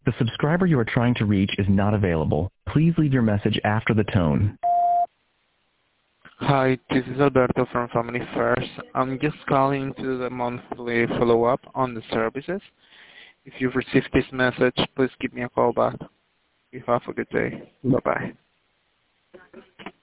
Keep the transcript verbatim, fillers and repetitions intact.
The subscriber you are trying to reach is not available. Please leave your message after the tone. Hi, this is Alberto from Family First. I'm just calling to do the monthly follow-up on the services. If you've received this message, please give me a call back. You have a good day. Bye-bye.